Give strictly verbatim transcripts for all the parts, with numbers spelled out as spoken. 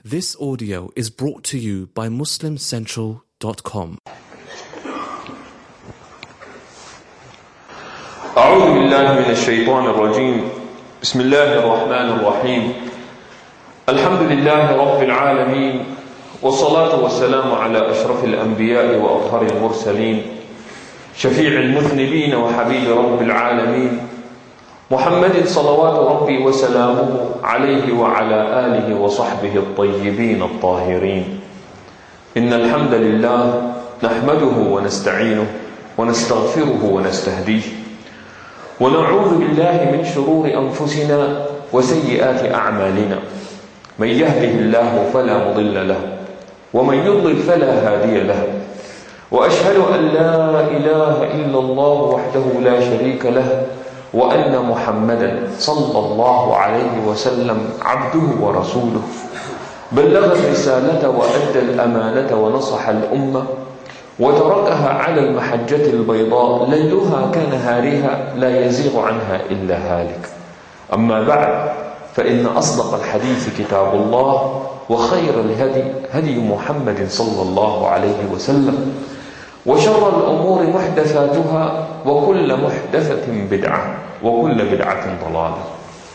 This audio is brought to you by Muslim Central dot com. أعوذ بالله من الشيطان الرجيم. بسم الله الرحمن الرحيم. الحمد لله رب العالمين، والصلاة والسلام على أشرف الأنبياء وأطهر المرسلين، شفيع المذنبين وحبيب رب العالمين، محمد صلوات ربي وسلامه عليه وعلى آله وصحبه الطيبين الطاهرين. إن الحمد لله نحمده ونستعينه ونستغفره ونستهديه، ونعوذ بالله من شرور أنفسنا وسيئات أعمالنا. من يهده الله فلا مضل له، ومن يضلل فلا هادي له. وأشهد أن لا إله إلا الله وحده لا شريك له، وأن محمدا صلى الله عليه وسلم عبده ورسوله، بلغ الرسالة وأدى الأمانة ونصح الأمة، وتركها على المحجة البيضاء ليلها كنهارها لا يزيغ عنها إلا هالك. أما بعد، فإن أصدق الحديث كتاب الله، وخير الهدي هدي محمد صلى الله عليه وسلم، وشر الأمور محدثاتها، وكل محدثة بدعة، وكل بدعة ضلالة.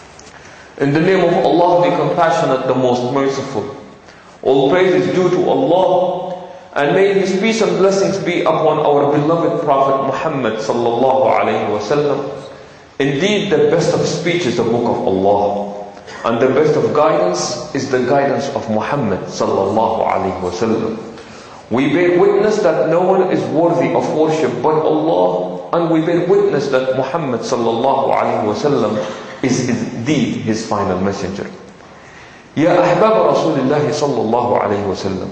In the name of Allah, the Compassionate, the Most Merciful, all praise is due to Allah, and may His peace and blessings be upon our beloved Prophet Muhammad sallallahu alayhi wa sallam. Indeed, the best of speech is the book of Allah, and the best of guidance is the guidance of Muhammad sallallahu alayhi wa sallam. We bear witness that no one is worthy of worship but Allah, and we bear witness that Muhammad sallallahu alayhi wa sallam is indeed his final messenger. يا أحباب رسول الله صلى الله عليه وسلم،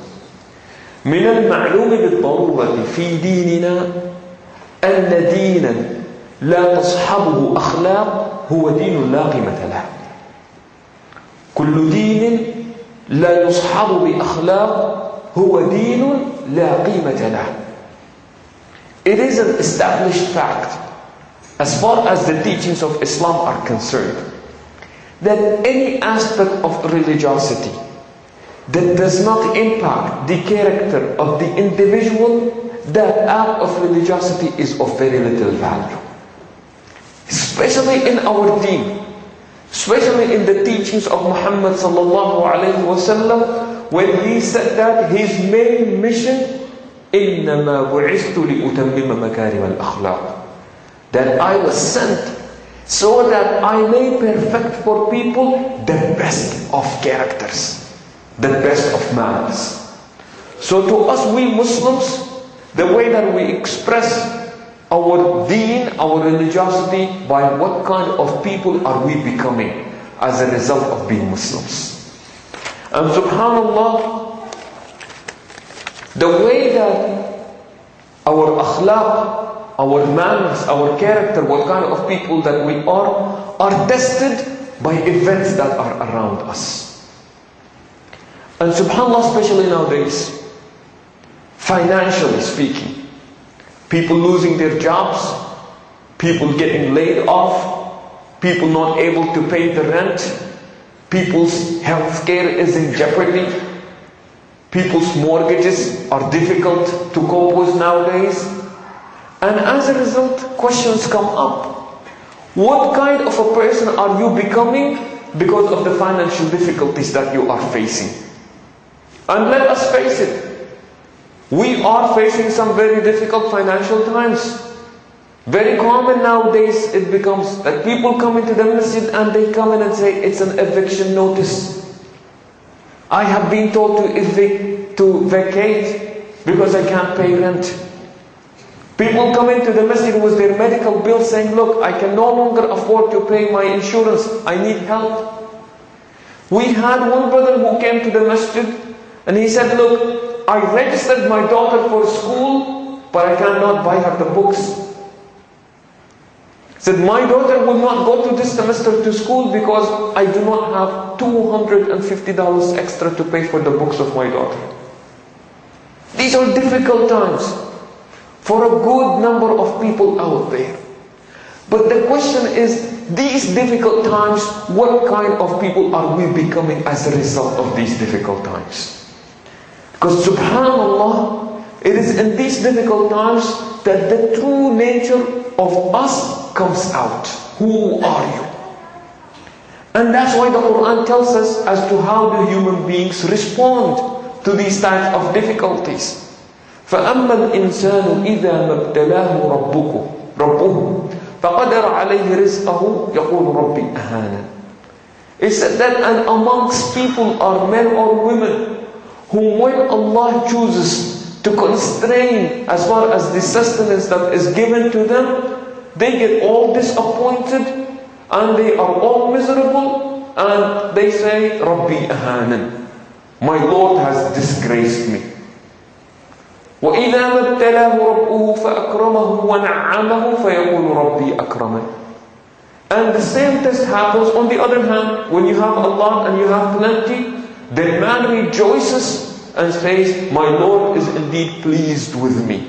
من المعلوم بالضرورة في ديننا أن دينا لا تصحبه أخلاق هو دين لا قيمة له. كل دين لا يصحب بأخلاق هو دين لا قيمة له. It is an established fact, as far as the teachings of Islam are concerned, that any aspect of religiosity that does not impact the character of the individual, that act of religiosity is of very little value. Especially in our deen, especially in the teachings of Muhammad sallallahu alayhi wa sallam, when he said that his main mission, إِنَّمَا بُعِثْتُ لِأُتَمِّمَ مَكَارِمَ الْأَخْلَاقِ, that I was sent so that I may perfect for people the best of characters, the best of manners. So to us, we Muslims, the way that we express our deen, our religiosity, by what kind of people are we becoming as a result of being Muslims. And subhanallah, the way that our akhlaq, our manners, our character, what kind of people that we are, are tested by events that are around us. And subhanallah, especially nowadays, financially speaking, people losing their jobs, people getting laid off, people not able to pay the rent, people's health care is in jeopardy, people's mortgages are difficult to cope with nowadays. And as a result, questions come up. What kind of a person are you becoming because of the financial difficulties that you are facing? And let us face it, we are facing some very difficult financial times. Very common nowadays it becomes that people come into the masjid and they come in and say, it's an eviction notice. I have been told to evict, to vacate because I can't pay rent. People come into the masjid with their medical bill saying, look, I can no longer afford to pay my insurance, I need help. We had one brother who came to the masjid and he said, look, I registered my daughter for school, but I cannot buy her the books. He said, my daughter will not go to this semester to school because I do not have two hundred fifty dollars extra to pay for the books of my daughter. These are difficult times for a good number of people out there. But the question is, these difficult times, what kind of people are we becoming as a result of these difficult times? Because subhanallah, it is in these difficult times that the true nature of us comes out. Who are you? And that's why the Quran tells us as to how do human beings respond to these types of difficulties. فَأَمَّا الْإِنسَانُ إِذَا مَبْتَلَاهُ رَبُّهُ رَبُّهُ فَقَدَرَ عَلَيْهِ رِزْقَهُ يَقُولُ رَبِّي أَهَانَنِ. It said that and amongst people are men or women who, when Allah chooses to constrain as far as the sustenance that is given to them, they get all disappointed and they are all miserable, and they say, Rabbi ahanan, my Lord has disgraced me. وَإِذَا مَبْتَلَاهُ رَبُّهُ فَأَكْرَمَهُ وَنَعَّمَهُ فَيَقُولُ رَبِّي أَكْرَمَنِ. And the same test happens on the other hand. When you have a lot and you have plenty, then man rejoices and says, my Lord is indeed pleased with me.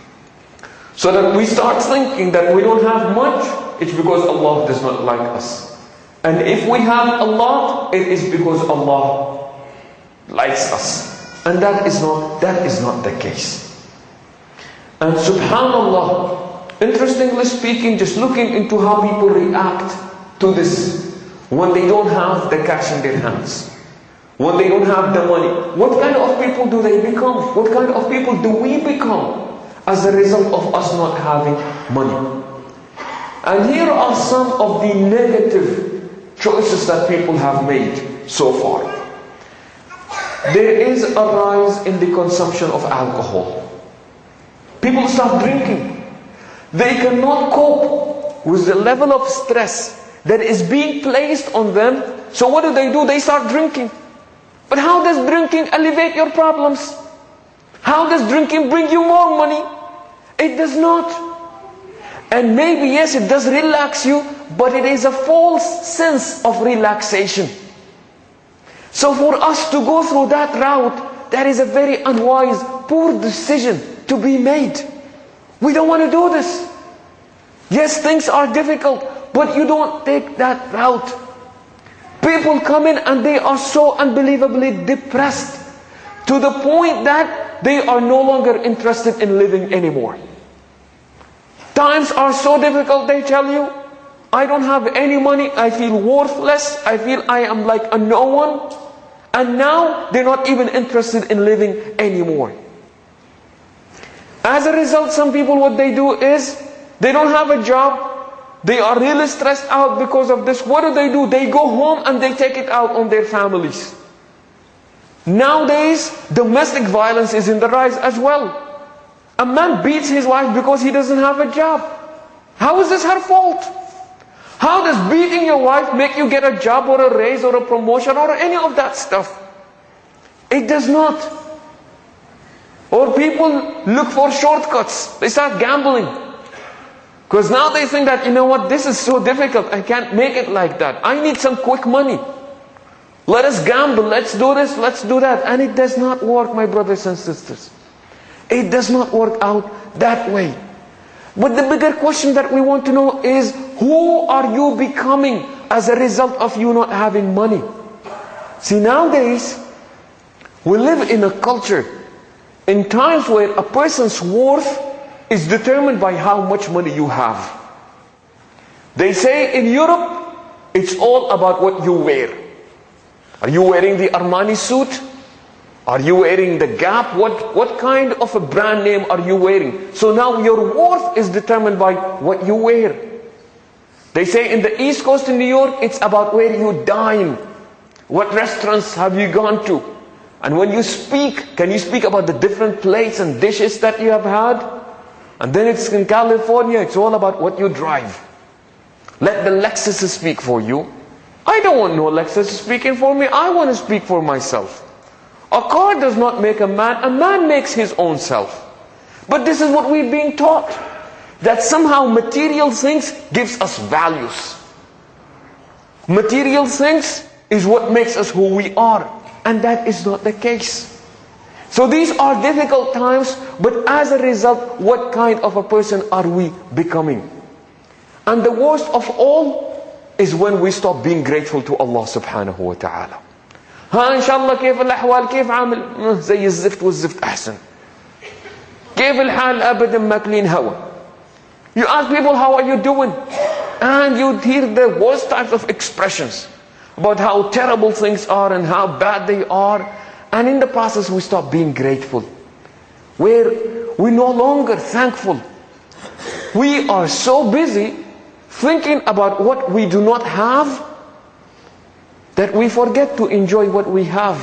So that we start thinking that we don't have much, it's because Allah does not like us. And if we have a lot, it is because Allah likes us. And that is not, that is not the case. And subhanallah, interestingly speaking, just looking into how people react to this when they don't have the cash in their hands, when they don't have the money, what kind of people do they become? What kind of people do we become as a result of us not having money? And here are some of the negative choices that people have made so far. There is a rise in the consumption of alcohol. People start drinking. They cannot cope with the level of stress that is being placed on them. So what do they do? They start drinking. But how does drinking alleviate your problems? How does drinking bring you more money? It does not. And maybe, yes, it does relax you, but it is a false sense of relaxation. So for us to go through that route, that is a very unwise, poor decision to be made. We don't want to do this. Yes, things are difficult, but you don't take that route. People come in and they are so unbelievably depressed to the point that they are no longer interested in living anymore. Times are so difficult, they tell you, I don't have any money, I feel worthless, I feel I am like a no one. And now they're not even interested in living anymore. As a result, some people, what they do is, they don't have a job, they are really stressed out because of this. What do they do? They go home and they take it out on their families. Nowadays, domestic violence is in the rise as well. A man beats his wife because he doesn't have a job. How is this her fault? How does beating your wife make you get a job or a raise or a promotion or any of that stuff? It does not. Or people look for shortcuts. They start gambling. Because now they think that, you know what, this is so difficult. I can't make it like that. I need some quick money. Let us gamble. Let's do this. Let's do that. And it does not work, my brothers and sisters. It does not work out that way. But the bigger question that we want to know is, who are you becoming as a result of you not having money? See, nowadays, we live in a culture, in times where a person's worth is determined by how much money you have. They say in Europe, it's all about what you wear. Are you wearing the Armani suit? Are you wearing the Gap? What, what kind of a brand name are you wearing? So now your worth is determined by what you wear. They say in the East Coast in New York, it's about where you dine. What restaurants have you gone to? And when you speak, can you speak about the different plates and dishes that you have had? And then it's in California, it's all about what you drive. Let the Lexus speak for you. I don't want no Lexus speaking for me. I want to speak for myself. A car does not make a man. A man makes his own self. But this is what we're being taught. That somehow material things gives us values. Material things is what makes us who we are. And that is not the case. So these are difficult times, but as a result, what kind of a person are we becoming? And the worst of all is when we stop being grateful to Allah subhanahu wa ta'ala. ها إن شاء الله كيف الأحوال كيف عامل زي الزفت والزفت أحسن كيف الحال أبدا ماكلين هوا. You ask people how are you doing and you hear the worst types of expressions about how terrible things are and how bad they are, and in the process we stop being grateful, where we're no longer thankful. We are so busy thinking about what we do not have that we forget to enjoy what we have.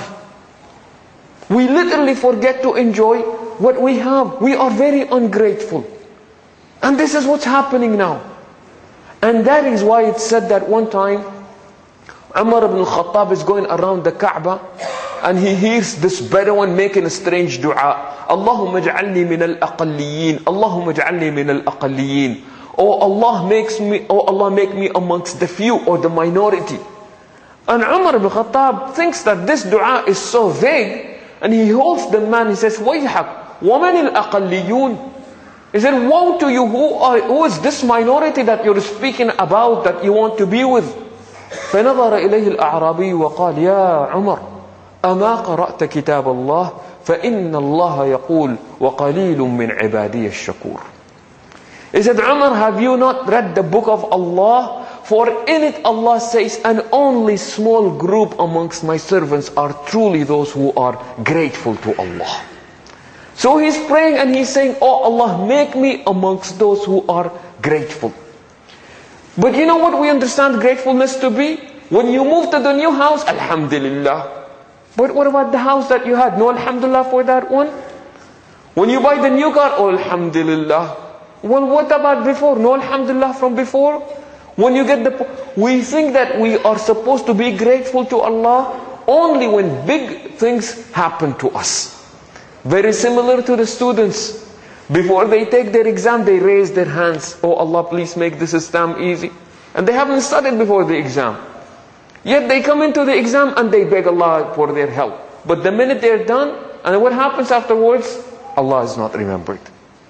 We literally forget to enjoy what we have. We are very ungrateful. And this is what's happening now. And that is why it's said that one time Umar ibn al-Khattab is going around the Kaaba and he hears this Bedouin making a strange dua. Allahumma ja'alni min al-aqalliyin. Allahumma ja'alni min al-aqalliyin. Oh Allah makes me, oh Allah make me amongst the few or the minority. And Umar ibn al-Khattab thinks that this dua is so vague, and he holds the man, he says, Wayhak, wa man al-aqalliyun? He said, woe to you, who, are, who is this minority that you're speaking about, that you want to be with? فنظر إليه الأعرابي وقال يا عمر أما قرأت كتاب الله فإن الله يقول وقليل من عبادي الشكور. He said, Umar, have you not read the book of Allah? For in it Allah says, and only small group amongst my servants are truly those who are grateful to Allah. So he's praying and he's saying, oh Allah, make me amongst those who are grateful. But you know what we understand gratefulness to be? When you move to the new house, Alhamdulillah. But what about the house that you had? No Alhamdulillah for that one? When you buy the new car, oh Alhamdulillah. Well, what about before? No Alhamdulillah from before? When you get the... We think that we are supposed to be grateful to Allah only when big things happen to us. Very similar to the students. Before they take their exam, they raise their hands. Oh Allah, please make this exam easy. And they haven't studied before the exam. Yet they come into the exam and they beg Allah for their help. But the minute they're done, and what happens afterwards? Allah is not remembered.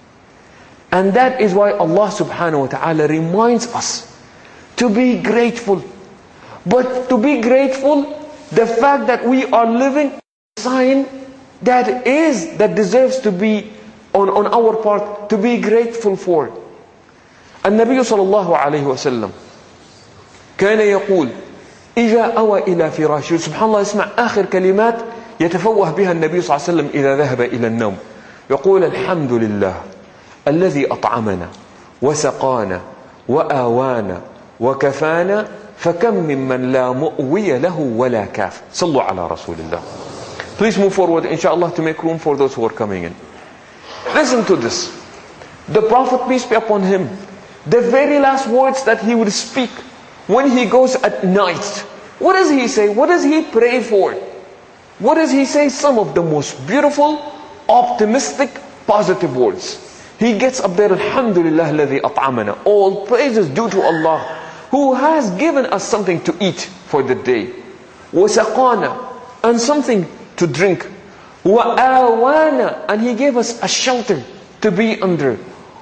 And that is why Allah subhanahu wa ta'ala reminds us to be grateful. But to be grateful, the fact that we are living a sign that is, that deserves to be on, on our part, to be grateful for. النبي صلى الله عليه وسلم كان يقول إذا أوى إلى فراشه. سبحان الله, اسمع آخر كلمات يتفوه بها النبي صلى الله عليه وسلم إذا ذهب إلى النوم. يقول الحمد لله الذي أطعمنا وسقانا وآوانا وكفانا فكم ممن لا مؤوي له ولا كاف. صلوا على رسول الله. Please move forward, inshallah, to make room for those who are coming in. Listen to this. The Prophet, peace be upon him, the very last words that he would speak when he goes at night, what does he say? What does he pray for? What does he say? Some of the most beautiful, optimistic, positive words. He gets up there, Alhamdulillah alladhi at'amana. All praises due to Allah, who has given us something to eat for the day. وَسَقَانَا, and something to drink. وَآوَانَا, and He gave us a shelter to be under.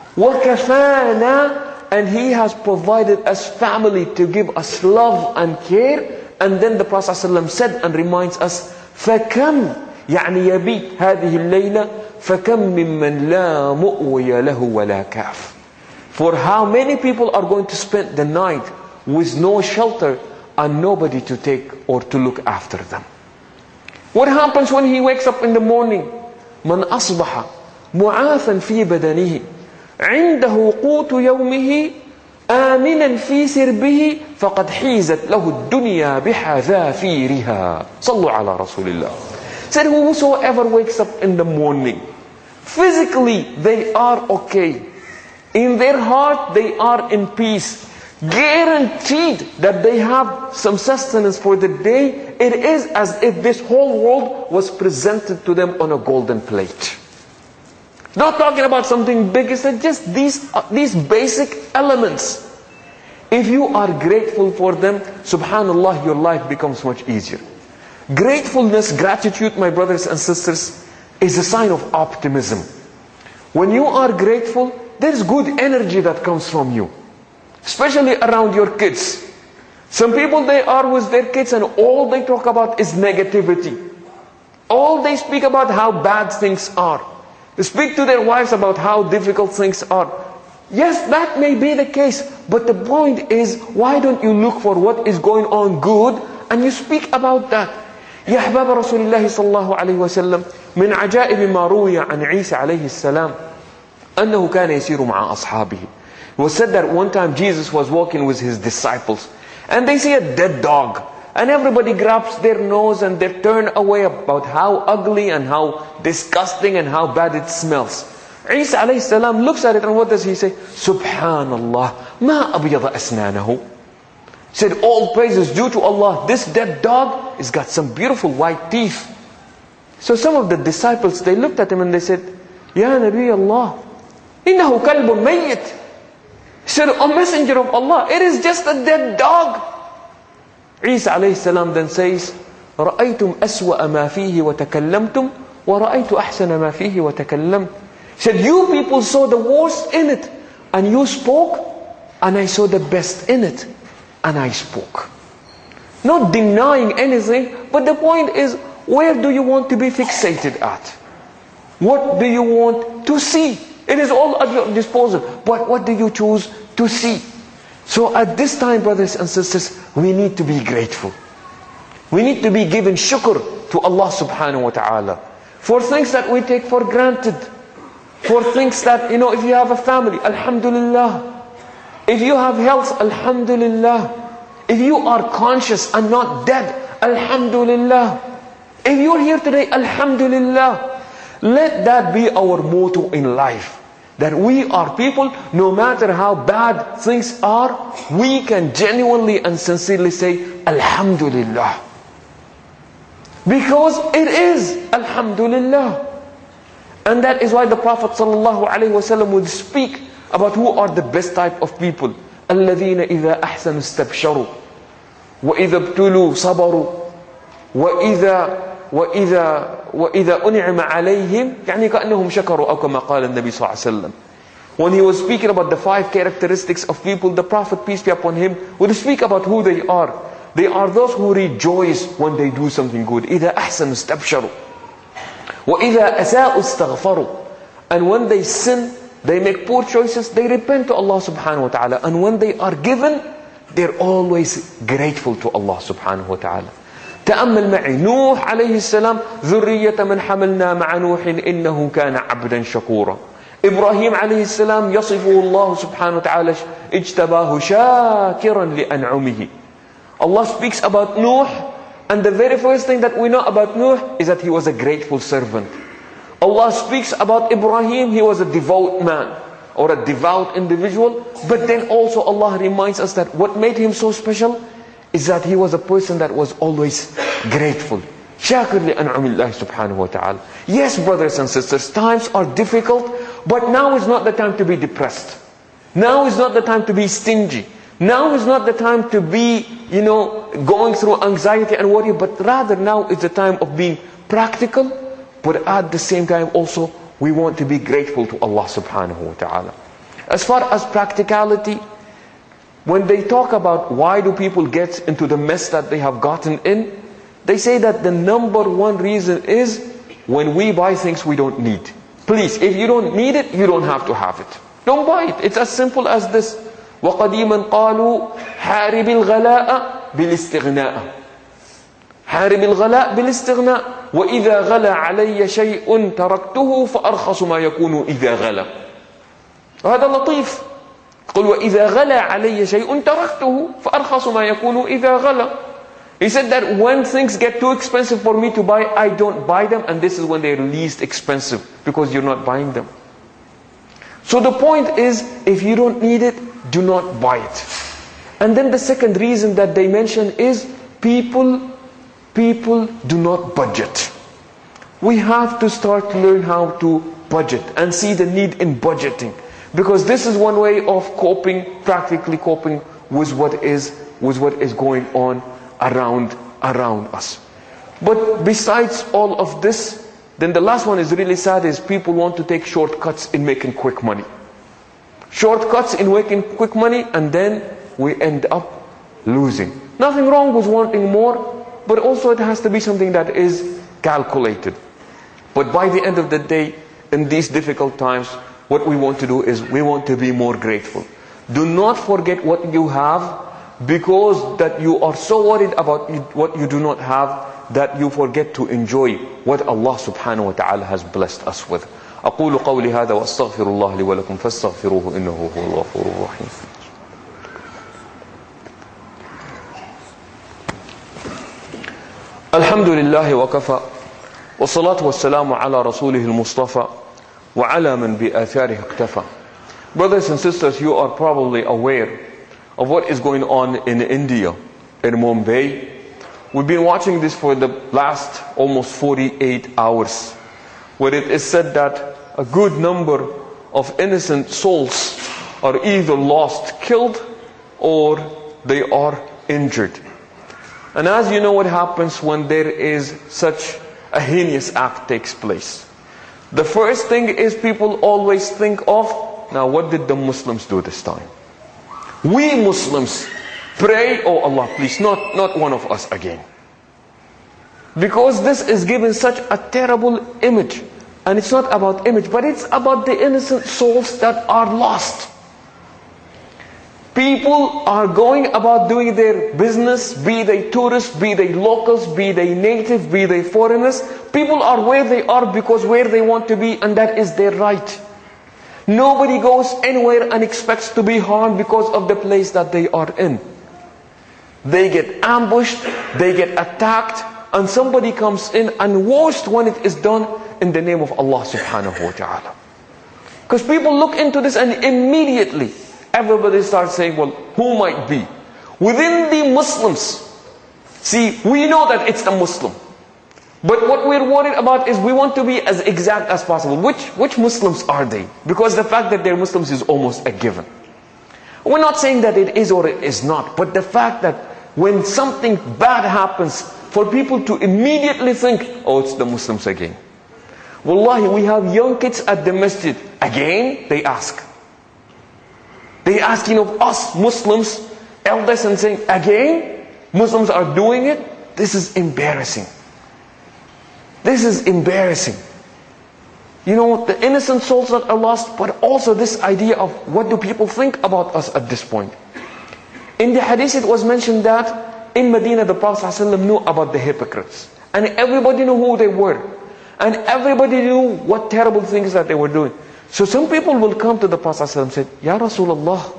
وَكَفَانَا, and He has provided us family to give us love and care. And then the Prophet ﷺ said and reminds us, فَكَمْ يعني يبيت هذه الليلة فَكَمْ مِمَّنْ لَا مُؤْوِيَ لَهُ وَلَا كَافٍ. For how many people are going to spend the night with no shelter and nobody to take or to look after them? What happens when he wakes up in the morning? من أصبح معافا في بدنه عنده قوت يومه آمنا في سربه فقد حيزت له الدنيا بحذافيرها. صلوا على رسول الله. Said whosoever wakes up in the morning, physically they are okay, in their heart they are in peace, guaranteed that they have some sustenance for the day. It is as if this whole world was presented to them on a golden plate. Not talking about something big, it's just these, uh, these basic elements. If you are grateful for them, subhanallah, your life becomes much easier. Gratefulness, gratitude, my brothers and sisters, is a sign of optimism. When you are grateful, there is good energy that comes from you. Especially around your kids. Some people, they are with their kids and all they talk about is negativity. All they speak about how bad things are. They speak to their wives about how difficult things are. Yes, that may be the case, but the point is, why don't you look for what is going on good and you speak about that? يا أحباب رسول الله صلى الله عليه وسلم من عجائب ما روي عن عيسى عليه السلام أنه كان يسير مع أصحابه. It was said that one time Jesus was walking with his disciples and they see a dead dog. And everybody grabs their nose and they turn away about how ugly and how disgusting and how bad it smells. Isa alayhi salam looks at it and what does he say? Subhanallah, ma abyada asnanahu. Said, all praise is due to Allah. This dead dog has got some beautiful white teeth. So some of the disciples, they looked at him and they said, Ya Nabi Allah, innahu kalbun mayyit. He said, O messenger of Allah, it is just a dead dog. Isa alayhi salam then says, رَأَيْتُمْ أَسْوَأَ مَا فِيهِ وَتَكَلَّمْتُمْ وَرَأَيْتُ أَحْسَنَ مَا فِيهِ وَتَكَلَّمْتُ. He said, you people saw the worst in it, and you spoke, and I saw the best in it, and I spoke. Not denying anything, but the point is, where do you want to be fixated at? What do you want to see? It is all at your disposal, but what do you choose to see? So at this time, brothers and sisters, we need to be grateful. We need to be given shukr to Allah subhanahu wa ta'ala for things that we take for granted. For things that, you know, if you have a family, alhamdulillah. If you have health, alhamdulillah. If you are conscious and not dead, alhamdulillah. If you're here today, alhamdulillah. Let that be our motto in life. That we are people, no matter how bad things are, we can genuinely and sincerely say, alhamdulillah. Because it is, alhamdulillah. And that is why the Prophet ﷺ would speak about who are the best type of people. الَّذِينَ إِذَا أَحْسَنُوا اسْتَبْشَرُوا وَإِذَا ابْتُلُوا صَبَرُوا وَإِذَا وَإِذَا وَإِذَا أُنِعِمَ عَلَيْهِمْ يعني كأنهم شكروا أو كما قال النبي صلى الله عليه وسلم. When he was speaking about the five characteristics of people, the Prophet, peace be upon him, would speak about who they are. They are those who rejoice when they do something good. إِذَا أَحْسَنُوا اسْتَبْشَرُوا وَإِذَا أَسَاءُوا اسْتَغْفَرُوا. And when they sin, they make poor choices, they repent to Allah subhanahu wa ta'ala. And when they are given, they're always grateful to Allah subhanahu wa ta'ala. تأمل معي نوح عليه السلام ذرية من حملنا مع نوح إنه كان عبدا شكورا. إبراهيم عليه السلام يصفه الله سبحانه وتعالى اجتباه شاكرا لأنعمه. Allah speaks about Nuh, and the very first thing that we know about Nuh is that he was a grateful servant. Allah speaks about Ibrahim, he was a devout man or a devout individual, but then also Allah reminds us that what made him so special is that he was a person that was always grateful. Shakir li an'amillahi subhanahu wa ta'ala. Yes, brothers and sisters, times are difficult, but now is not the time to be depressed. Now is not the time to be stingy. Now is not the time to be, you know, going through anxiety and worry, but rather now is the time of being practical, but at the same time also we want to be grateful to Allah subhanahu wa ta'ala. As far as practicality, when they talk about why do people get into the mess that they have gotten in, they say that the number one reason is when we buy things we don't need. Please, if you don't need it, you don't have to have it. Don't buy it. It's as simple as this. وَقَدِيمًا قَالُوا حَارِبِ الْغَلَاءَ بِالِاسْتِغْنَاءَ حارب الغلاء بالاستغناء وإذا غلا علي شيء تركته فأرخص ما يكون إذا غلا. هذا لطيف. قل وإذا غلا علي شيء تركته فأرخص ما يكون إذا غلا. He said that when things get too expensive for me to buy, I don't buy them, and this is when they're least expensive because you're not buying them. So the point is, if you don't need it, do not buy it. And then the second reason that they mention is people people do not budget. We have to start to learn how to budget and see the need in budgeting, because this is one way of coping, practically coping with what is with what is going on around around us. But besides all of this, then the last one is really sad, is people want to take shortcuts in making quick money. Shortcuts in making quick money, and then we end up losing. Nothing wrong with wanting more, but also it has to be something that is calculated. But by the end of the day, in these difficult times, what we want to do is we want to be more grateful. Do not forget what you have, because that you are so worried about what you do not have that you forget to enjoy what Allah subhanahu wa ta'ala has blessed us with. أقول قولي هذا وأستغفر الله لي ولكم فاستغفروه إنه هو الغفور الرحيم. الحمد لله وكفى والصلاة والسلام على رسوله المصطفى وعلى من بآثاره اقتفى. Brothers and sisters, you are probably aware of what is going on in India, in Mumbai. We've been watching this for the last almost forty-eight hours, where it is said that a good number of innocent souls are either lost, killed, or they are injured. And as you know what happens when there is such a heinous act takes place. The first thing is people always think of, now what did the Muslims do this time? We Muslims pray, oh Allah, please, not, not one of us again. Because this is given such a terrible image. And it's not about image, but it's about the innocent souls that are lost. People are going about doing their business, be they tourists, be they locals, be they native, be they foreigners. People are where they are because where they want to be, and that is their right. Nobody goes anywhere and expects to be harmed because of the place that they are in. They get ambushed, they get attacked, and somebody comes in, and worst when it is done in the name of Allah subhanahu wa ta'ala. Because people look into this and immediately everybody starts saying, well, who might be? Within the Muslims, see, we know that it's the Muslim. But what we're worried about is we want to be as exact as possible. Which, which Muslims are they? Because the fact that they're Muslims is almost a given. We're not saying that it is or it is not. But the fact that when something bad happens, for people to immediately think, oh, it's the Muslims again. Wallahi, we have young kids at the masjid. Again, they ask. They asking of us Muslims, elders, and saying, again, Muslims are doing it? This is embarrassing. This is embarrassing. You know, the innocent souls that are lost, but also this idea of what do people think about us at this point. In the hadith it was mentioned that in Medina the Prophet ﷺ knew about the hypocrites. And everybody knew who they were. And everybody knew what terrible things that they were doing. So some people will come to the Prophet ﷺ and say, Ya Rasulullah,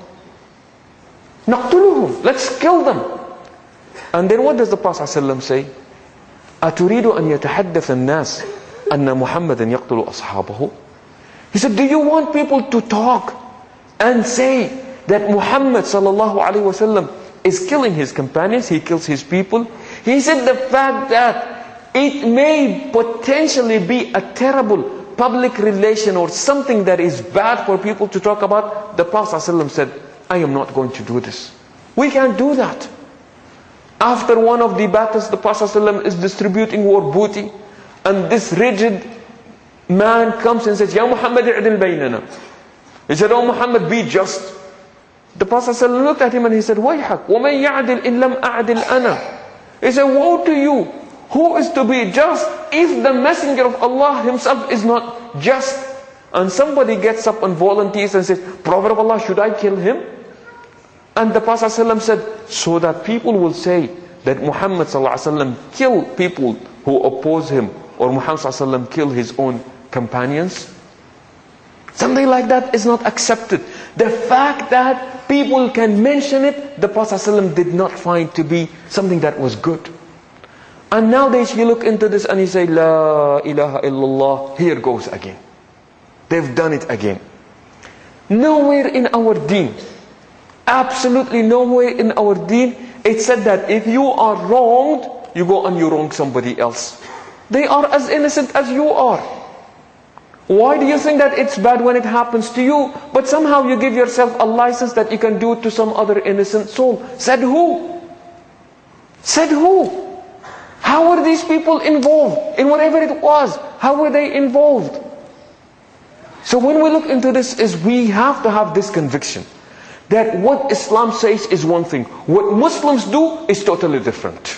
naqtuluhum, let's kill them. And then what does the Prophet ﷺ say? أتريد أن يتحدث الناس أن محمدا يقتل أصحابه? He said, do you want people to talk and say that Muhammad sallallahu alaihi wasallam is killing his companions, he kills his people? He said the fact that it may potentially be a terrible public relation or something that is bad for people to talk about, the Prophet ﷺ said, I am not going to do this. We can't do that. After one of the battles, the Prophet ﷺ is distributing war booty, and this rigid man comes and says, Ya Muhammad i'dil baynana. He said, oh Muhammad, be just. The Prophet ﷺ looked at him and he said, Wayhak, وَمَنْ يَعْدِلْ إِنْ لَمْ أَعْدِلْ أَنَا. He said, woe to you. Who is to be just if the messenger of Allah himself is not just? And somebody gets up and volunteers and says, Prophet of Allah, should I kill him? And the Prophet ﷺ said, so that people will say that Muhammad ﷺ kill people who oppose him, or Muhammad ﷺ kill his own companions. Something like that is not accepted. The fact that people can mention it, the Prophet ﷺ did not find to be something that was good. And nowadays you look into this and you say, La ilaha illallah, here goes again. They've done it again. Nowhere in our deen, absolutely nowhere in our deen, it said that if you are wronged, you go and you wrong somebody else. They are as innocent as you are. Why do you think that it's bad when it happens to you, but somehow you give yourself a license that you can do it to some other innocent soul? Said who? Said who? How were these people involved in whatever it was? How were they involved? So when we look into this, is we have to have this conviction that what Islam says is one thing. What Muslims do is totally different.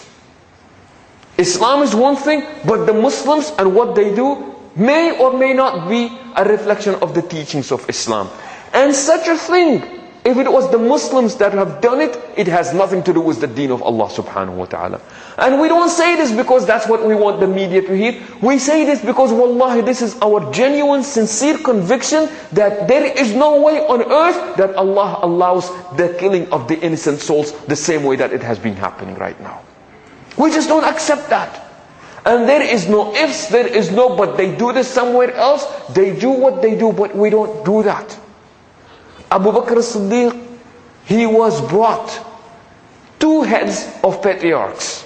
Islam is one thing, but the Muslims and what they do may or may not be a reflection of the teachings of Islam. And such a thing, if it was the Muslims that have done it, it has nothing to do with the deen of Allah subhanahu wa ta'ala. And we don't say this because that's what we want the media to hear. We say this because wallahi, this is our genuine, sincere conviction that there is no way on earth that Allah allows the killing of the innocent souls the same way that it has been happening right now. We just don't accept that. And there is no ifs, there is no but. They do this somewhere else. They do what they do, but we don't do that. Abu Bakr as-Siddiq, he was brought two heads of patriarchs.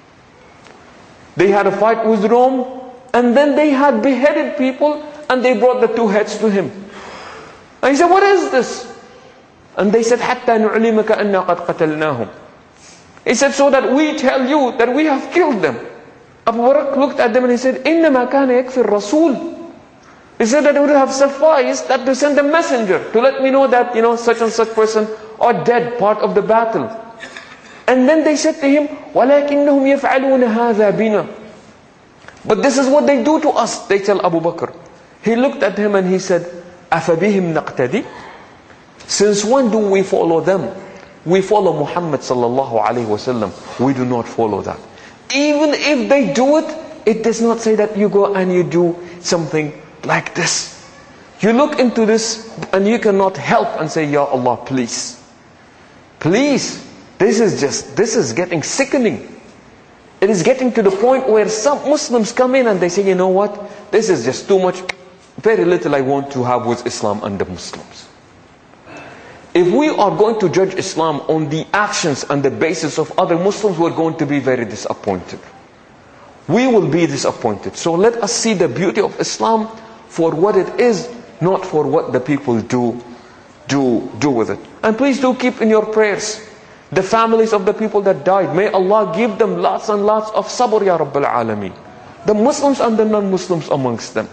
They had a fight with Rome, and then they had beheaded people, and they brought the two heads to him. And he said, what is this? And they said, حَتَّى نُعْلِمَكَ أَنَّا قَدْ قَتَلْنَاهُمْ. He said, so that we tell you that we have killed them. Abu Bakr looked at them and he said, إِنَّمَا كَانَ يَكْفِي الرَّسُولِ. He said that it would have sufficed that to send a messenger to let me know that, you know, such and such person are dead, part of the battle. And then they said to him, وَلَكِنَّهُمْ يَفْعَلُونَ هَذَا بِنَا. But this is what they do to us, they tell Abu Bakr. He looked at him and he said, أَفَبِهِمْ نَقْتَدِي. Since when do we follow them? We follow Muhammad sallallahu alayhi wa sallam. We do not follow that. Even if they do it, it does not say that you go and you do something like this. You look into this and you cannot help and say, Ya Allah, please. Please. This is just, this is getting sickening. It is getting to the point where some Muslims come in and they say, you know what? This is just too much. Very little I want to have with Islam and the Muslims. If we are going to judge Islam on the actions and the basis of other Muslims, we're going to be very disappointed. We will be disappointed. So let us see the beauty of Islam for what it is, not for what the people do, do, do with it. And please do keep in your prayers the families of the people that died. May Allah give them lots and lots of sabr, Ya Rabbil Alameen. The Muslims and the non-Muslims amongst them.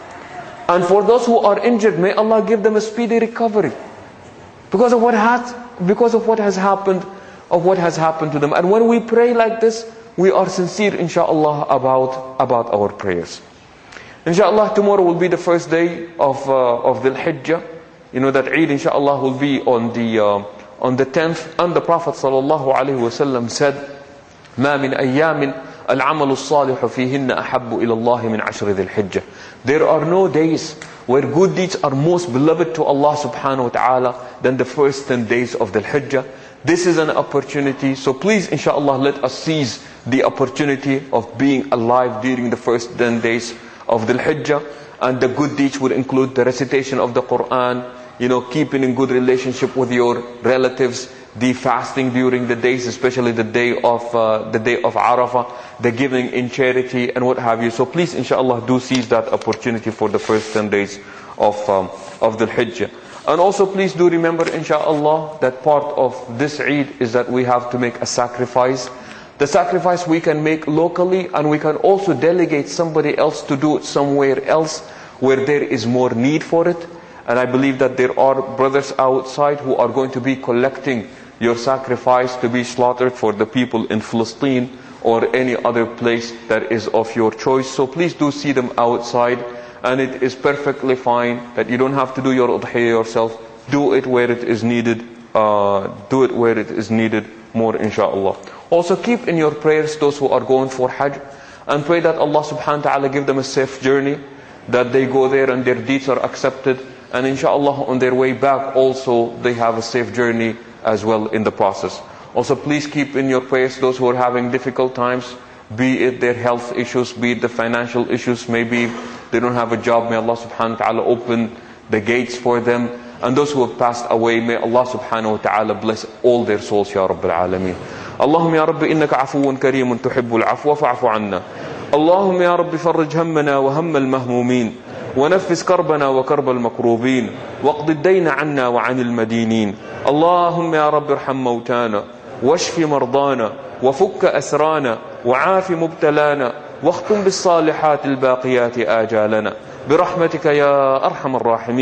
And for those who are injured, may Allah give them a speedy recovery. Because of what has, because of what has happened, of what has happened to them. And when we pray like this, we are sincere, inshallah, about, about our prayers. Inshallah, tomorrow will be the first day of, uh, of Dhul Hijjah. You know that Eid, inshallah, will be on the, uh, on the tenth. And the Prophet sallallahu alaihi wasallam said, ما من أيام العمل الصالح فيهن أحب إلى الله من عشر ذي الحجة. There are no days where good deeds are most beloved to Allah subhanahu wa ta'ala than the first ten days of the Hijjah. This is an opportunity, so please inshallah let us seize the opportunity of being alive during the first ten days of the Hijjah. And the good deeds would include the recitation of the Quran, you know, keeping in good relationship with your relatives, the fasting during the days, especially the day of uh, the day of Arafah, the giving in charity and what have you. So please inshallah do seize that opportunity for the first ten days of um, of the Hijjah. And also please do remember inshallah that part of this Eid is that we have to make a sacrifice. The sacrifice we can make locally, and we can also delegate somebody else to do it somewhere else where there is more need for it. And I believe that there are brothers outside who are going to be collecting your sacrifice to be slaughtered for the people in Palestine or any other place that is of your choice. So please do see them outside. And it is perfectly fine that you don't have to do your udhiyah yourself. Do it where it is needed. Uh, do it where it is needed more, inshallah. Also keep in your prayers those who are going for Hajj, and pray that Allah subhanahu wa ta'ala give them a safe journey, that they go there and their deeds are accepted, and inshallah on their way back also they have a safe journey as well in the process. Also please keep in your prayers those who are having difficult times, be it their health issues, be it the financial issues, maybe they don't have a job. May Allah subhanahu wa ta'ala open the gates for them. And those who have passed away, may Allah subhanahu wa ta'ala bless all their souls, Ya Rabbil Alameen. اللهم يا رب إنك عفو كريم تحب العفو فاعف عنا. اللهم يا رب فرج همنا وهم المهمومين، ونفس كربنا وكرب المكروبين، واقض الدين عنا وعن المدينين. اللهم يا رب ارحم موتانا، واشف مرضانا، وفك أسرانا، وعاف مبتلانا، واختم بالصالحات الباقيات آجالنا برحمتك يا أرحم الراحمين.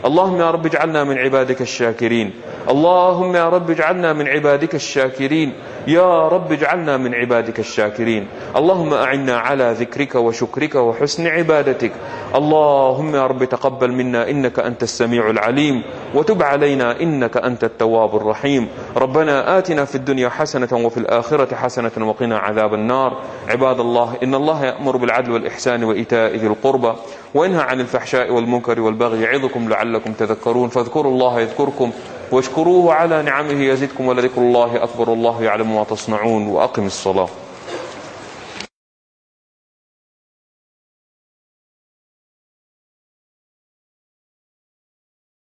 اللهم يا رب اجعلنا من عبادك الشاكرين. اللهم يا رب اجعلنا من عبادك الشاكرين. يا رب اجعلنا من عبادك الشاكرين. اللهم أعنا على ذكرك وشكرك وحسن عبادتك. اللهم يا رب تقبل منا إنك أنت السميع العليم، وتب علينا إنك أنت التواب الرحيم. ربنا آتنا في الدنيا حسنة وفي الآخرة حسنة وقنا عذاب النار. عباد الله، إن الله يأمر بالعدل والإحسان وإيتاء ذي القربى وينهى عن الفحشاء والمنكر والبغي يعظكم لعلكم تذكرون. فاذكروا الله يذكركم واشكروه على نعمه يزدكم ولذكر الله أكبر. الله يعلم ما تصنعون. وأقم الصلاة.